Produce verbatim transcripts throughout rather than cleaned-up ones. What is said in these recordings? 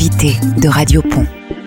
L'invité de Radio Pont.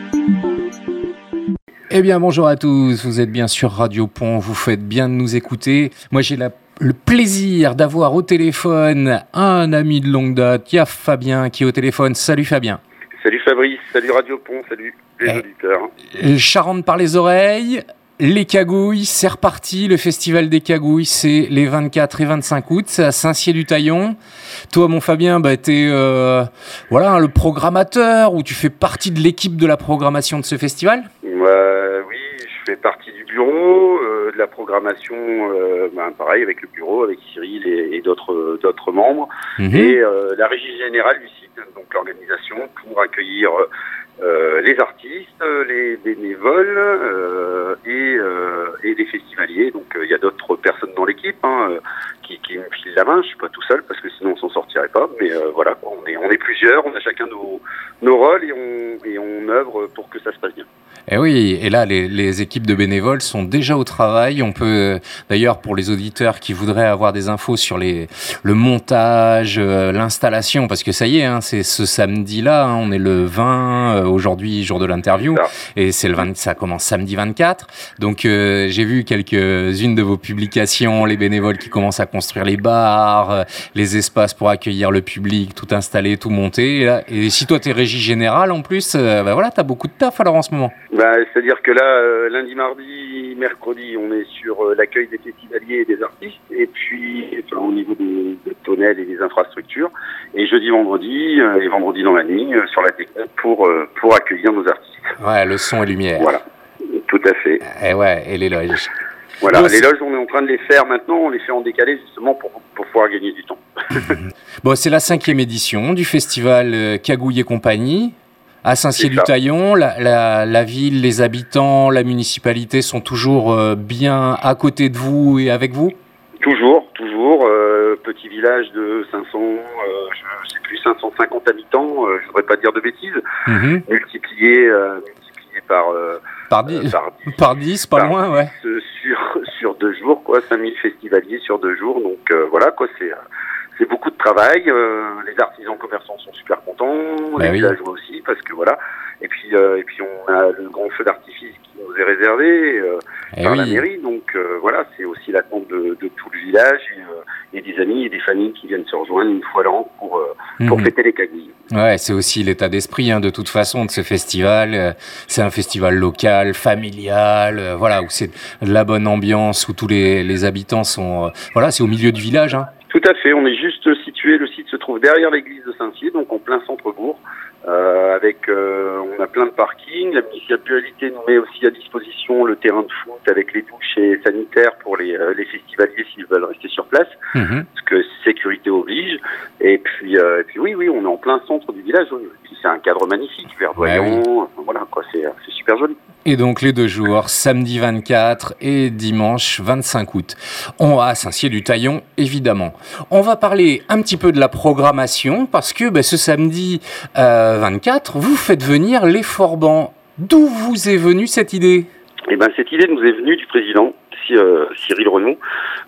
Eh bien, bonjour à tous, vous êtes bien sur Radio Pont, vous faites bien de nous écouter. Moi, j'ai la, le plaisir d'avoir au téléphone un ami de longue date, il y a Fabien qui est au téléphone. Salut Fabien. Salut Fabrice, salut Radio Pont, salut les eh, auditeurs. Charente par les oreilles, les cagouilles, c'est reparti. Le festival des cagouilles, c'est les vingt-quatre et vingt-cinq août, c'est à Saint-Cier-du-Taillon. Toi, mon Fabien, bah, t'es euh, voilà, le programmateur, ou tu fais partie de l'équipe de la programmation de ce festival ? euh, Oui, je fais partie du bureau, euh, de la programmation, euh, bah, pareil, avec le bureau, avec Cyril et, et d'autres, d'autres membres, mmh. et euh, la régie générale du site, donc l'organisation, pour accueillir euh, les artistes, les bénévoles euh, et, euh, et les festivaliers. Donc il euh, y a d'autres personnes dans l'équipe hein, euh, qui, qui me filent la main. Je suis pas tout seul parce que sinon on s'en sortirait pas. Mais euh, voilà, on est on est plusieurs, on a chacun nos nos rôles et on et on œuvre pour que ça se passe bien. Et oui, et là, les, les équipes de bénévoles sont déjà au travail. On peut, d'ailleurs, pour les auditeurs qui voudraient avoir des infos sur les, le montage, euh, l'installation, parce que ça y est, hein, c'est ce samedi-là, hein, on est le vingt, euh, aujourd'hui, jour de l'interview, et c'est le vingt, ça commence samedi vingt-quatre. Donc, euh, j'ai vu quelques-unes de vos publications, les bénévoles qui commencent à construire les bars, euh, les espaces pour accueillir le public, tout installé, tout monté. Et, là, et si toi, t'es régie générale, en plus, euh, bah voilà, t'as beaucoup de taf alors en ce moment. Bah, c'est-à-dire que là, euh, lundi, mardi, mercredi, on est sur euh, l'accueil des festivaliers et des artistes, et puis enfin, au niveau des, des tonnelles et des infrastructures, et jeudi, vendredi, euh, et vendredi dans la nuit, euh, sur la technique pour, euh, pour accueillir nos artistes. Ouais, le son et lumière. Voilà, tout à fait. Et ouais, et les loges. Voilà, bon, les loges, on est en train de les faire maintenant, on les fait en décalé justement pour, pour pouvoir gagner du temps. Bon, c'est la cinquième édition du festival Cagouille et compagnie. À Saint-Cier-du-Taillon, la, la, la ville, les habitants, la municipalité sont toujours euh, bien à côté de vous et avec vous ? Toujours, toujours. Euh, petit village de cinq cents, euh, je sais plus, cinq cent cinquante habitants, euh, je ne voudrais pas dire de bêtises, mm-hmm. multiplié, euh, multiplié par, euh, par, dix, euh, par dix, par dix, pas par loin, dix, ouais. Euh, sur, sur deux jours, quoi, cinq mille festivaliers sur deux jours, donc euh, voilà, quoi, c'est... Euh, C'est beaucoup de travail, euh, les artisans commerçants sont super contents, bah les oui. villageois aussi, parce que voilà. Et puis, euh, et puis on a le grand feu d'artifice qui nous est réservé euh, par oui. la mairie, donc euh, voilà, c'est aussi l'attente de, de tout le village et, euh, et des amis et des familles qui viennent se rejoindre une fois l'an pour, euh, mmh. pour fêter les cagouilles. Ouais, c'est aussi l'état d'esprit hein, de toute façon de ce festival. C'est un festival local, familial, euh, voilà, où c'est de la bonne ambiance, où tous les, les habitants sont, euh, voilà, c'est au milieu du village. Hein. Tout à fait, on est juste situé, le site se trouve derrière l'église de Saint-Cier, donc en plein centre-bourg, euh, avec, euh, on a plein de parkings, la municipalité nous met aussi à disposition le terrain de foot avec les douches et sanitaires pour les, euh, les festivaliers s'ils veulent rester sur place, mmh. parce que sécurité oblige, et puis, euh, et puis oui, oui, on est en plein centre du village, c'est un cadre magnifique, verdoyant, ouais, oui. enfin, voilà, quoi, c'est, c'est super joli. Et donc les deux jours, samedi vingt-quatre et dimanche vingt-cinq août. On va à Saint-Cier-du-Taillon, évidemment. On va parler un petit peu de la programmation, parce que bah, ce samedi euh, vingt-quatre, vous faites venir les Forbans. D'où vous est venue cette idée ? Eh ben, cette idée nous est venue du président, euh, Cyril Renaud.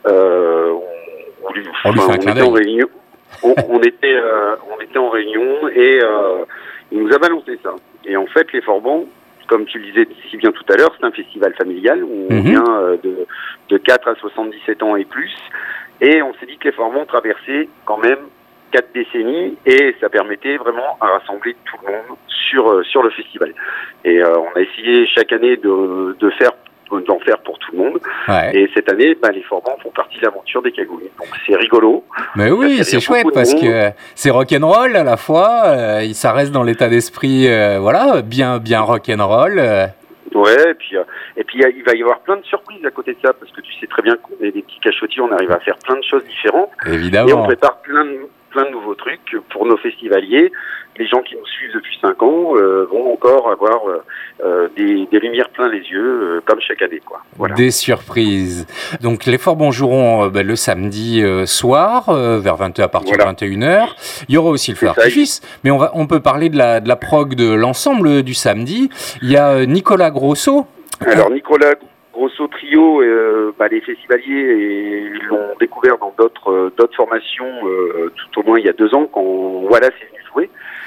Euh, on, on, lui, on, lui enfin, fait un on était en réunion. On, on, était, euh, on était en réunion et euh, il nous a balancé ça. Et en fait, les Forbans, comme tu le disais si bien tout à l'heure, c'est un festival familial où on mmh. vient euh, de, de quatre à soixante-dix-sept ans et plus. Et on s'est dit que les Forbans traversaient quand même quatre décennies et ça permettait vraiment à rassembler tout le monde sur, euh, sur le festival. Et euh, on a essayé chaque année de, de faire d'en faire pour tout le monde. Ouais. Et cette année, bah, les Forbans font partie de l'aventure des cagouilles. Donc c'est rigolo. Mais oui, c'est chouette parce que c'est rock'n'roll à la fois. Euh, ça reste dans l'état d'esprit, euh, voilà, bien, bien rock'n'roll. Euh. Ouais, et puis, euh, et puis il va y avoir plein de surprises à côté de ça parce que tu sais très bien qu'on est des petits cachotiers, on arrive à faire plein de choses différentes. Évidemment. Et on prépare plein de, plein de nouveaux trucs pour nos festivaliers. Les gens qui nous suivent depuis cinq ans euh, vont encore avoir euh, des, des lumières plein les yeux, euh, comme chaque année, quoi. Voilà. Des surprises. Donc les Forbans joueront euh, bah, le samedi euh, soir, euh, vers vingt heures, à partir voilà. de vingt et une heures. Il y aura aussi le feu d'artifice, mais on, va, on peut parler de la, de la prog de l'ensemble du samedi. Il y a euh, Nicolas Grosso. Alors Nicolas Grosso Trio, euh, bah, les festivaliers et, l'ont découvert dans d'autres, euh, d'autres formations, euh, tout au moins il y a deux ans, quand Wallace est venu jouer.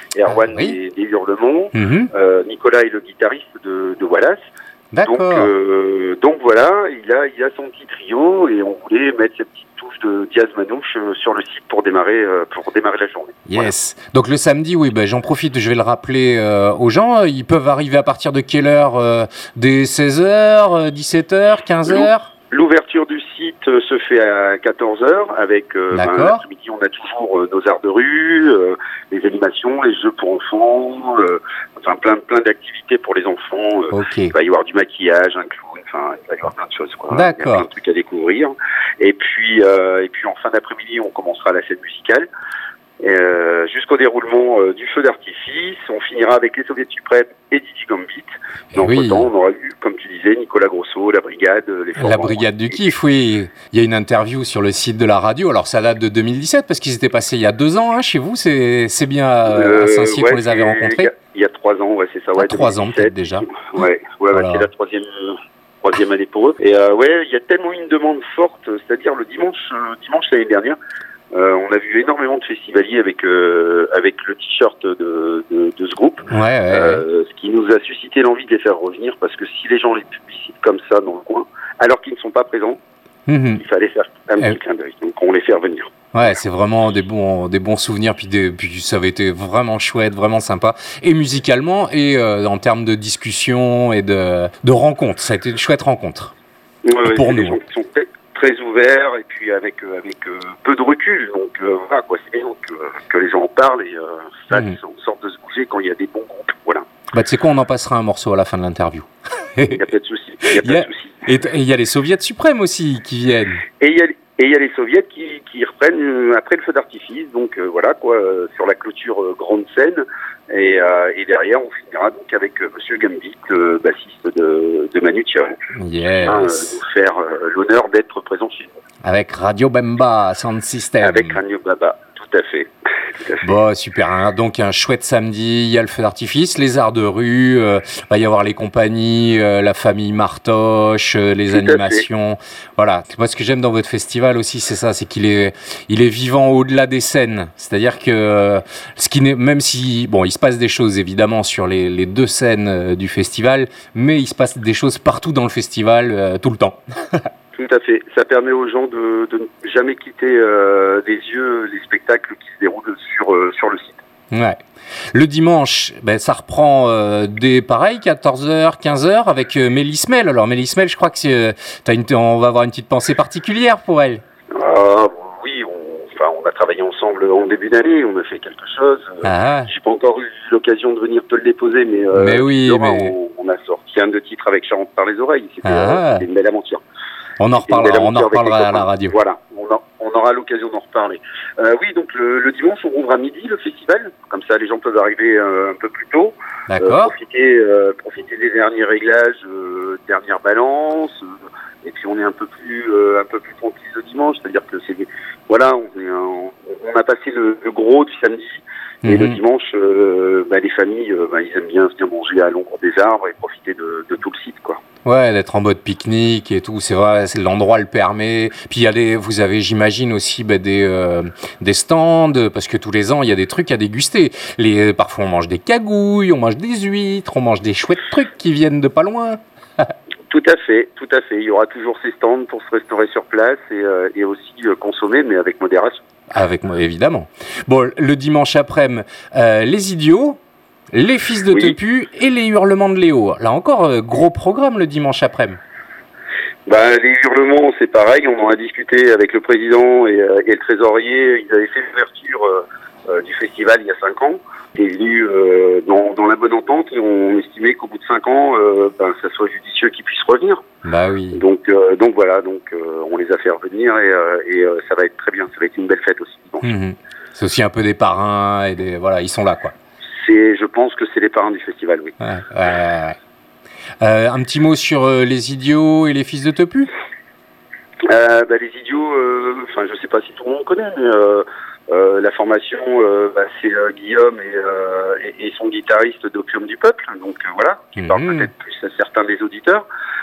Erwan ah, oui. des, des Hurlements, mmh. euh, Nicolas est le guitariste de, de Wallace. D'accord. Donc, euh, donc voilà, il a, il a son petit trio et on voulait mettre ces petites touches de jazz manouche euh, sur le site pour démarrer, euh, pour démarrer la journée. Yes. Voilà. Donc le samedi, oui, ben, j'en profite, je vais le rappeler euh, aux gens. Ils peuvent arriver à partir de quelle heure euh, Dès seize heures, dix-sept heures, quinze heures? L'ouverture du site se fait à quatorze heures avec euh, ben, l'après-midi on a toujours euh, nos arts de rue, euh, les animations, les jeux pour enfants, euh, enfin plein plein d'activités pour les enfants. Euh, okay. Il va y avoir du maquillage, un clown, enfin il va y avoir plein de choses quoi. D'accord. Il y a plein de trucs à découvrir. Et puis euh, et puis en fin d'après-midi on commencera la scène musicale. Euh, jusqu'au déroulement euh, du feu d'artifice, on finira avec les Soviets suprêmes et Didi Gambit. Et entre temps, on aura eu, comme tu disais, Nicolas Grosso, la brigade, les Formants. La brigade du kiff, oui. Il y a une interview sur le site de la radio. Alors ça date de deux mille dix-sept parce qu'ils étaient passés il y a deux ans hein, chez vous. C'est c'est bien euh, à Saint-Cyr ouais, qu'on les avait rencontrés. Il y a trois ans, ouais, c'est ça. Ouais, ah, trois ans peut-être déjà. Ouais, ouais, voilà. ouais c'est la troisième. Troisième année pour eux. Et euh, ouais, il y a tellement une demande forte, c'est-à-dire le dimanche, euh, dimanche l'année dernière, Euh, on a vu énormément de festivaliers avec euh, avec le t-shirt de, de, de ce groupe, ouais, ouais, euh, ouais. ce qui nous a suscité l'envie de les faire revenir, parce que si les gens les publicitent comme ça dans le coin, alors qu'ils ne sont pas présents, mmh. il fallait faire un petit euh... clin d'œil. Donc on les fait revenir. Ouais, c'est vraiment des bons, des bons souvenirs, puis, des, puis ça avait été vraiment chouette, vraiment sympa, et musicalement, et euh, en termes de discussion et de, de rencontres. Ça a été une chouette rencontre ouais, pour ouais, nous. Des gens qui sont très ouverts et puis avec euh, avec euh, peu de recul, donc euh, voilà quoi, c'est bien que, que les gens en parlent et euh, ça mmh. on sorte de se bouger quand il y a des bons groupes, voilà. Bah tu sais quoi, on en passera un morceau à la fin de l'interview. Il n'y a pas de souci, il y a pas a, de souci. Et il y a les soviets suprêmes aussi qui viennent. Et il y a et il y a les soviets qui, qui reprennent euh, après le feu d'artifice, donc euh, voilà quoi, euh, sur la clôture euh, grande scène. Et, euh, et derrière, on finira donc avec euh, Monsieur Gambit, le bassiste de, de Manu Chao, yes. qui vient euh, nous faire euh, l'honneur d'être présent chez nous. Avec Radio Bemba Sound System. Avec Radio Bemba, tout à fait. Tout à fait. Bon, super. Hein. Donc, un chouette samedi, il y a le feu d'artifice, les arts de rue, euh, va y avoir les compagnies, euh, la famille Martoche, euh, les tout animations. Voilà. Moi, ce que j'aime dans votre festival aussi, c'est ça, c'est qu'il est, il est vivant au-delà des scènes. C'est-à-dire que, euh, ce qui n'est, même si, bon, il se passe des choses évidemment sur les, les deux scènes euh, du festival, mais il se passe des choses partout dans le festival, euh, tout le temps. Tout à fait. Ça permet aux gens de, de ne jamais quitter euh, des yeux les spectacles qui se déroulent sur, euh, sur le site. Ouais. Le dimanche, ben, ça reprend euh, des pareils, quatorze heures, quinze heures, avec euh, Mélisse Mel. Alors Mélisse Mel, je crois que euh, t'as une, on va avoir une petite pensée particulière pour elle. Ah, oui, on, enfin, on a travaillé ensemble en début d'année, on a fait quelque chose. Ah. J'ai pas encore eu l'occasion de venir te le déposer, mais, euh, mais oui, Laura, mais... On, on a sorti un de titres avec Charente par les oreilles. C'était, ah. euh, c'était une belle aventure. On en reparlera, on en reparlera à la radio. Voilà, on, a, on aura l'occasion d'en reparler. Euh, oui, donc le, le dimanche, on rouvre à midi le festival. Comme ça, les gens peuvent arriver euh, un peu plus tôt. D'accord. Euh, profiter, euh, profiter des derniers réglages, euh, dernières balances. Euh, et puis on est un peu plus, euh, un peu plus tranquille le dimanche. C'est-à-dire que c'est, voilà, on, est, on, on a passé le, le gros du samedi. Et mmh. le dimanche, euh, bah, les familles, euh, bah, ils aiment bien venir manger à l'ombre des arbres et profiter de, de tout le site, quoi. Ouais, d'être en mode pique-nique et tout, c'est vrai, c'est, l'endroit le permet. Puis il y a des, vous avez, j'imagine aussi bah, des euh, des stands, parce que tous les ans il y a des trucs à déguster. Les, parfois on mange des cagouilles, on mange des huîtres, on mange des chouettes trucs qui viennent de pas loin. Tout à fait, tout à fait. Il y aura toujours ces stands pour se restaurer sur place et, euh, et aussi euh, consommer, mais avec modération. Avec moi, évidemment. Bon, le dimanche après-midi, euh, les idiots, les fils de oui. Tepu et les hurlements de Léo. Là encore, euh, gros programme le dimanche après-midi. Bah, les hurlements, c'est pareil. On en a discuté avec le président et, euh, et le trésorier. Ils avaient fait l'ouverture euh, euh, du festival il y a cinq ans. Et venu euh, dans, dans la bonne entente, et on estimait qu'au bout de cinq ans, euh, ben, ça soit judicieux qu'ils puissent revenir. Bah oui. Donc, euh, donc voilà, donc euh, on les a fait revenir et, euh, et euh, ça va être très bien. Ça va être une belle fête aussi. Mmh. C'est aussi un peu des parrains et des voilà, ils sont là quoi. C'est, je pense que c'est les parrains du festival, oui. Ouais, ouais, ouais. Euh, un petit mot sur euh, les idiots et les fils de Tepu. Euh, bah, les idiots, enfin, euh, je sais pas si tout le monde connaît, mais. Euh, Euh, la formation, euh, bah, c'est euh, Guillaume et, euh, et, et son guitariste d'Opium du Peuple, donc euh, voilà, qui mmh. parle peut-être plus à certains des auditeurs.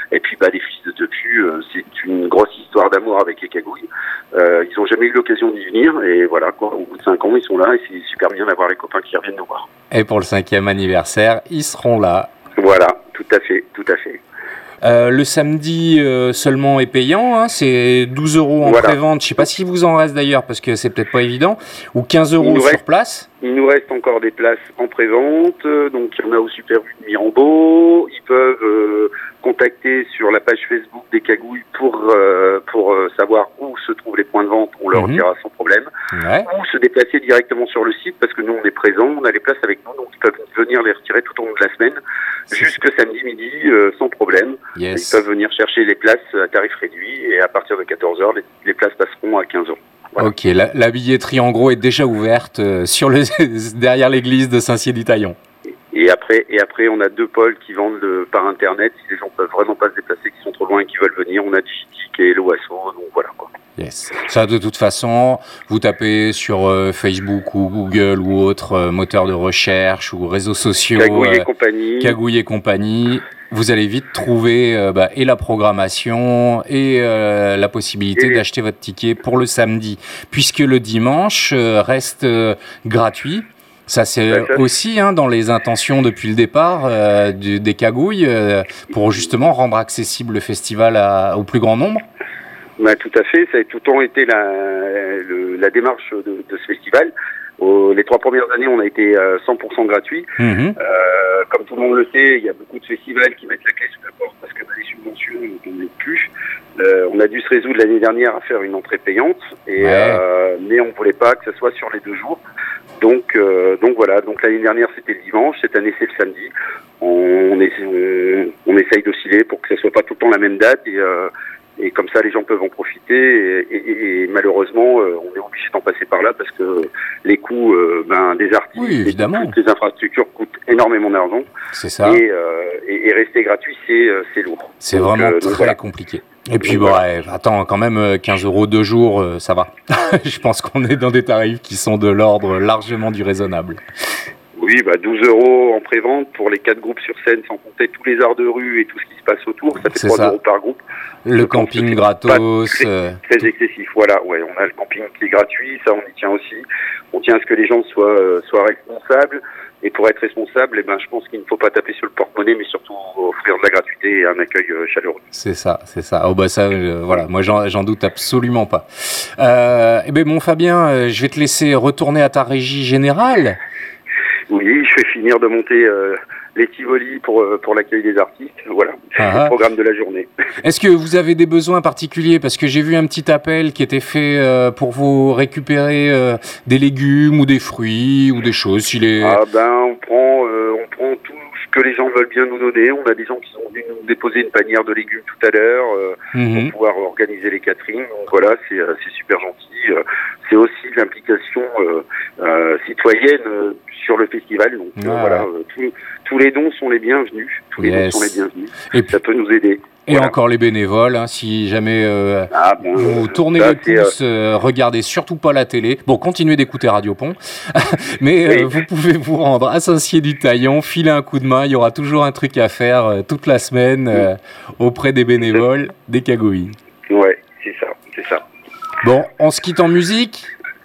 Et puis bah les fils de Tepu, euh, c'est une grosse histoire d'amour avec les cagouilles. Euh, ils ont jamais eu l'occasion d'y venir et voilà quoi. Au bout de cinq ans, ils sont là et c'est super bien d'avoir les copains qui reviennent nous voir. Et pour le cinquième anniversaire, ils seront là. Voilà, tout à fait, tout à fait. Euh, le samedi euh, seulement est payant, hein, c'est douze euros en voilà. Pré-vente. Je sais pas si vous en reste d'ailleurs parce que c'est peut-être pas évident, ou quinze euros sur reste, place. Il nous reste encore des places en pré-vente, donc il y en a au Super U de Mirambeau. Ils peuvent euh, contacter sur la page Facebook des Cagouilles pour euh, pour euh, savoir où se trouvent les points de vente. On leur mmh. dira sans problème. Ouais. Ou se déplacer directement sur le site parce que nous on est présents, on a les places avec nous, donc ils peuvent venir les retirer tout au long de la semaine, jusque samedi midi euh, sans problème. Yes. Ils peuvent venir chercher les places à tarif réduit et à partir de quatorze heures, les, les places passeront à quinze euros. Voilà. Ok, la, la billetterie en gros est déjà ouverte euh, sur le, derrière l'église de Saint-Cyr-du-Taillon. Et après, et après, on a deux pôles qui vendent le, par internet. Si les gens peuvent vraiment pas se déplacer, qui sont trop loin et qui veulent venir, on a Digitic et Loasso, donc voilà quoi. Yes. Ça, de toute façon, vous tapez sur euh, Facebook ou Google ou autre euh, moteur de recherche ou réseaux sociaux. Cagouille et euh, compagnie. Cagouille et compagnie. Vous allez vite trouver euh, bah, et la programmation et euh, la possibilité et d'acheter votre ticket pour le samedi, puisque le dimanche euh, reste euh, gratuit. Ça, c'est ouais, ça, aussi hein, dans les intentions depuis le départ euh, du, des Cagouilles, euh, pour justement rendre accessible le festival à, au plus grand nombre. Bah, tout à fait, ça a tout le temps été la, le, la démarche de, de ce festival. Au, les trois premières années, on a été euh, cent pour cent gratuit. Mmh. Euh, comme tout le monde le sait, il y a beaucoup de festivals qui mettent la clé sous la porte parce que bah, les subventions ne tombent plus. Euh, on a dû se résoudre l'année dernière à faire une entrée payante, et, ouais. euh, mais on ne voulait pas que ce soit sur les deux jours. Donc, euh, donc voilà. Donc l'année dernière, c'était le dimanche. Cette année, c'est le samedi. On, on, essaie, on, on essaye d'osciller pour que ce soit pas tout le temps la même date et euh, Et comme ça, les gens peuvent en profiter. Et, et, et malheureusement, euh, on est obligé d'en passer par là parce que les coûts euh, ben, des artistes, oui, évidemment. toutes les infrastructures coûtent énormément d'argent. C'est ça. Et, euh, et, et rester gratuit, c'est, c'est lourd. C'est donc, vraiment euh, très voilà. compliqué. Et puis, bon, ouais, attends, quand même, quinze euros deux jours, euh, ça va. Je pense qu'on est dans des tarifs qui sont de l'ordre largement du raisonnable. Oui, bah douze euros en pré-vente pour les quatre groupes sur scène, sans compter tous les arts de rue et tout ce qui se passe autour. Ça fait trois euros par groupe. Le Donc, camping gratos. Très, euh... très excessif, voilà. Ouais, on a le camping qui est gratuit, ça on y tient aussi. On tient à ce que les gens soient, euh, soient responsables. Et pour être responsable, eh ben, je pense qu'il ne faut pas taper sur le porte-monnaie, mais surtout offrir de la gratuité et un accueil euh, chaleureux. C'est ça, c'est ça. Oh bah ça, euh, voilà. Moi, j'en, j'en doute absolument pas. Euh, eh ben, mon Fabien, euh, je vais te laisser retourner à ta régie générale. Oui, je vais finir de monter euh, les Tivoli pour, euh, pour l'accueil des artistes. Voilà, c'est le programme de la journée. Est-ce que vous avez des besoins particuliers ? Parce que j'ai vu un petit appel qui était fait euh, pour vous récupérer euh, des légumes ou des fruits ou des choses. S'il est... Ah ben, on prend, euh, on prend tout ce que les gens veulent bien nous donner. On a des gens qui sont venus nous déposer une panière de légumes tout à l'heure euh, mm-hmm. pour pouvoir organiser les caterings. Donc voilà, c'est, euh, c'est super gentil. Euh, c'est aussi de l'implication euh, euh, citoyenne euh, sur le festival. Donc ah. euh, voilà, euh, tous, tous les dons sont les bienvenus. Tous les yes. dons sont les bienvenus. Et ça peut nous aider. Et voilà. Encore les bénévoles, hein, si jamais euh, ah bon, vous tournez ça, les pouces, euh... Euh, regardez surtout pas la télé. Bon, continuez d'écouter Radio Pont, mais oui. euh, vous pouvez vous rendre à Saint-Cyr-du-Taillon, filer un coup de main. Il y aura toujours un truc à faire euh, toute la semaine euh, auprès des bénévoles, des Cagouilles. Ouais, c'est ça, c'est ça. Bon, on se quitte en musique.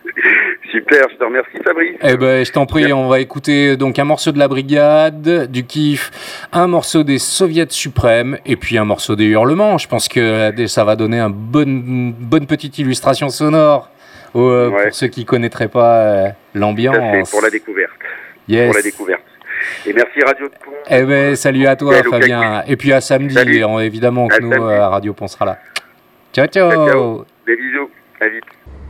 Super, je te remercie Fabrice. Eh ben, je t'en prie, Merci. On va écouter donc un morceau de la Brigade, du Kiff, un morceau des Soviets suprêmes et puis un morceau des Hurlements. Je pense que ça va donner une bonne, bonne petite illustration sonore euh, ouais. pour ceux qui ne connaîtraient pas euh, l'ambiance. Tout à fait, pour la découverte. Yes. Pour la découverte. Et merci Radio Pont. Eh ben, salut à toi Fabien. Et puis à samedi, et évidemment que à nous, samedi. à Radio Pont sera là. Ciao, ciao. Ciao, ciao. Des bisous. À vite.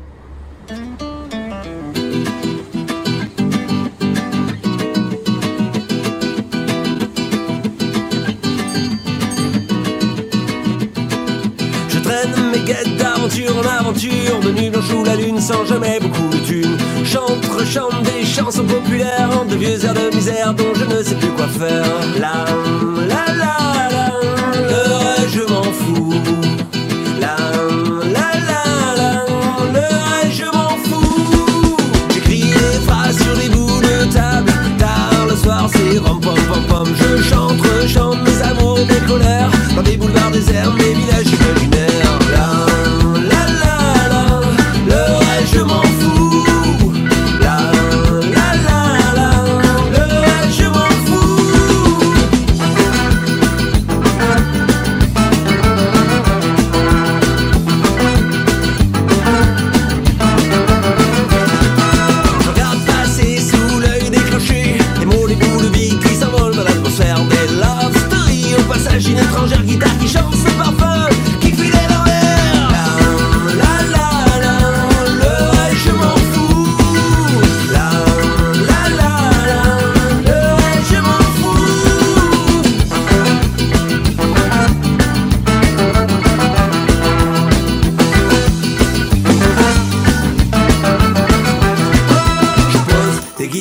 Mes guettes d'aventure en aventure, de nuit blanche sous la lune sans jamais beaucoup de thunes. Chante, rechante des chansons populaires, de vieux airs de misère dont je ne sais plus quoi faire. La, la, la, la, le reste je m'en fous. La, la, la, la, le reste je m'en fous. J'écris des phrases sur des bouts de table, tard le soir c'est rom pom pom pom. Je chante, rechante mes amours, mes colères, dans des boulevards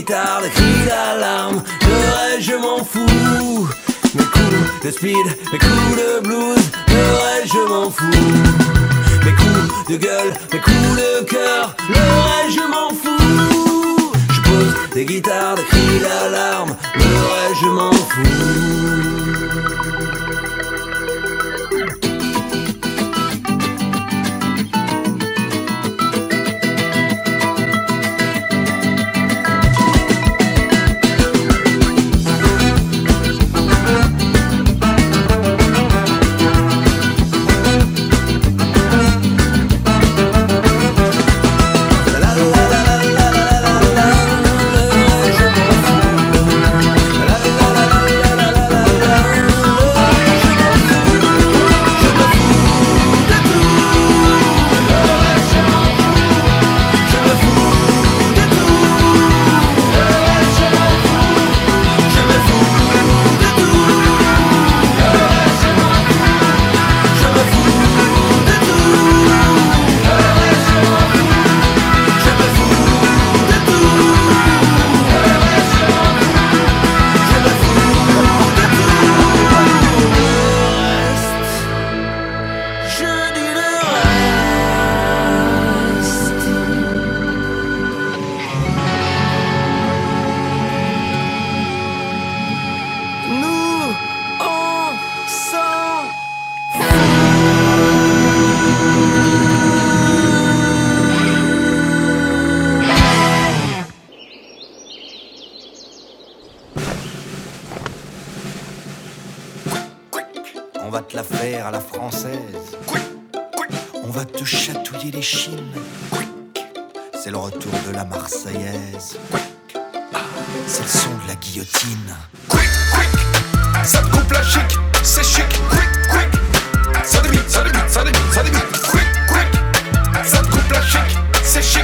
guitares, des cris d'alarme. Le reste je m'en fous. Mes coups de speed, mes coups de blues, le reste je m'en fous. Mes coups de gueule, mes coups de cœur, le reste je m'en fous. Je pose des guitares, des cris d'alarme, le reste je m'en fous. On va te la faire à la française. On va te chatouiller les chines. C'est le retour de la Marseillaise. C'est le son de la guillotine. Ça te coupe la chic, c'est chic. Ça débite, ça débite, ça débite, ça débite. Ça te coupe la chic, c'est chic.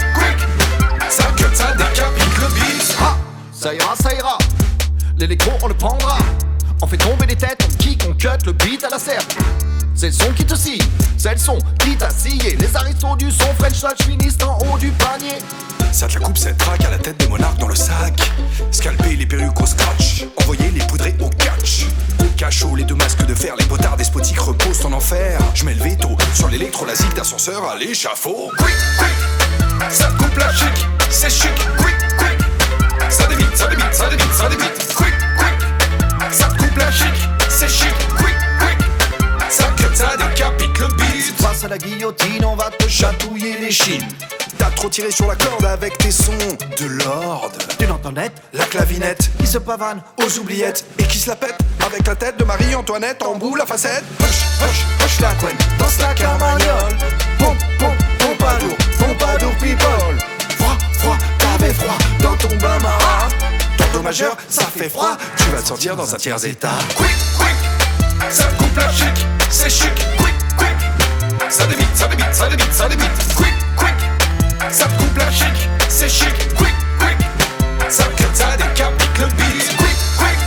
Ça cut, ça décapite le bis. Ah, ça ira, ça ira. L'électro on le prendra. On fait tomber les têtes, on kick, on cut le beat à la serre. C'est le son qui te scie, c'est le son qui t'a scié. Les aristos du son French touch finissent en haut du panier. Ça te la coupe, cette traque à la tête des monarques dans le sac. Scalper les perruques au scratch, envoyer les poudrés au catch. Cachot, les deux masques de fer, les potards despotiques reposent en enfer. Je mets le veto sur l'électrolasique d'ascenseur à l'échafaud. Quick, quick, ça te coupe la chic, c'est chic. Quick, quick, ça débite, ça débite, ça débite, ça débite. Quick, quick, ça te coupe la chic, c'est chic. Quick, quick, ça cut, ça décapite le beat. Face à la guillotine, on va te chatouiller les chines. T'as trop tiré sur la corde avec tes sons de l'ordre. Une Antoinette, La clavinette qui se pavane aux oubliettes et qui se la pète avec la tête de Marie-Antoinette en bout la facette. Hush, hush, hush la couenne, danse la carmagnole. Pom, pom, pompadour, pompadour people. Froid, froid, t'avais froid dans ton bain marin. Ton do majeur, ça fait froid, tu vas te sentir dans un tiers état. Quick, quick, ça te coupe la chic, c'est chic. Quick, quick, ça débite, ça débite, ça débite, ça débite. Quick, quick, ça te coupe la chic, c'est chic. Quick, quick, ça cut, ça décapite le beat. Quick, quick,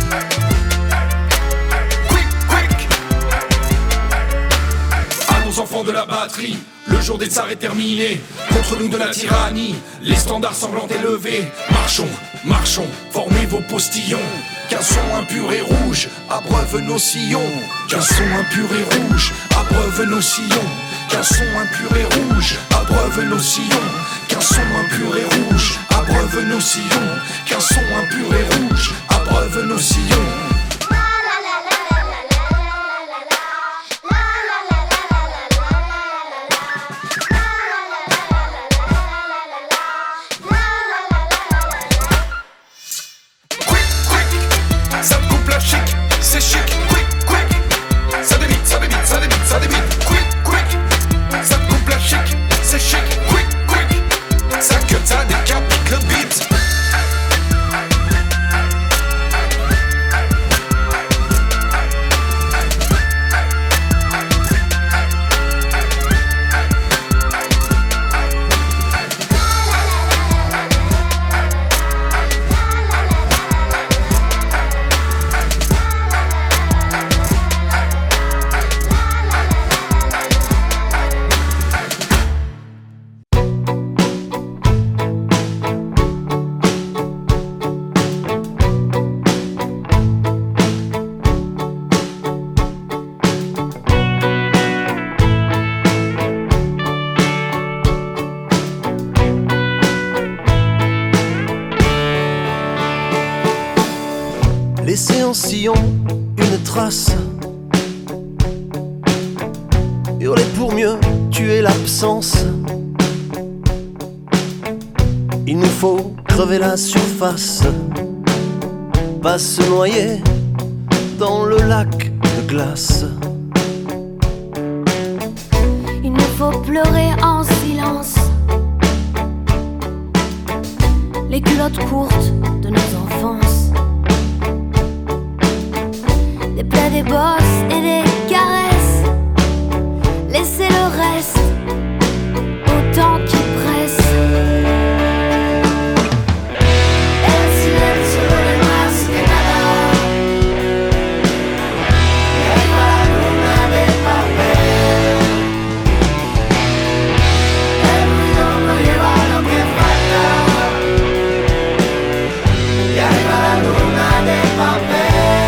quick, quick. À nos enfants de la batterie, le jour des tsars est terminé. Contre nous de la tyrannie, les standards semblent élevés. Marchons, marchons, formez vos postillons. Qu'un son impur et rouge abreuve nos sillons. Qu'un son impur et rouge abreuve nos sillons. Qu'un son impur et rouge abreuve nos sillons. Qu'un son impur et rouge abreuve nos sillons. Qu'un son impur et rouge abreuve nos sillons. Ça te coupe la chic, c'est chic. Quick, quick, ça débite, ça débite, ça débite, ça débite. Quick, quick, ça te coupe la chic, c'est chic. Quick, quick, ça cut, ça décapite le beat. laisser en sillon une trace, hurler pour mieux tuer l'absence. Il nous faut crever la surface, pas se noyer dans le lac de glace. Il nous faut pleurer en silence, les culottes courtes de nos enfances, des plaies, des bosses et des caresses. Laissez le reste au temps qui presse. El silencio de más que nada, y arriba la luna de papel. El ruido no lleva lo que falta, y arriba la luna de papel.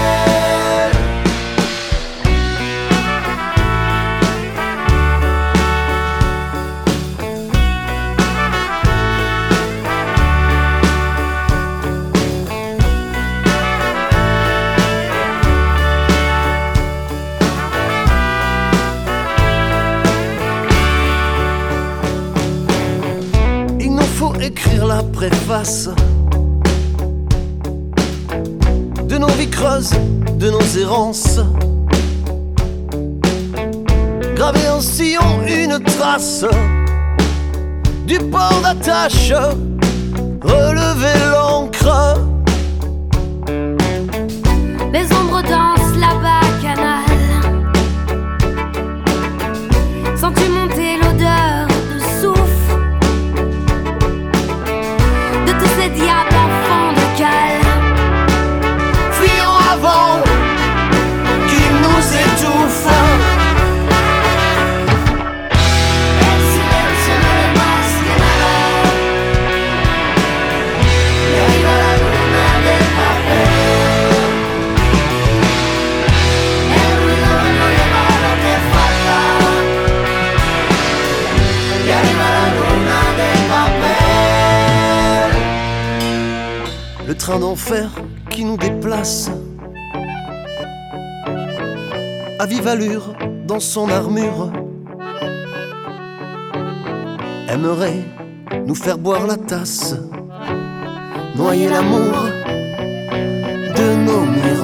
Il nous faut écrire la préface de nos vies creuses, de nos errances, graver en sillon une trace du port d'attache, relever l'ancre. Les ombres dansent là-bas, canal. Sens-tu monter l'odeur de soufre de tous ces diables enfants de cale? Fuyons avant qu'ils nous étouffent. El silencio no le más que nada, y arriba la luna de papel. El ruido no lleva lo que falta, y arriba la luna de papel. Le train d'enfer qui nous déplace à vive allure dans son armure aimerait nous faire boire la tasse, noyer l'amour de nos murs.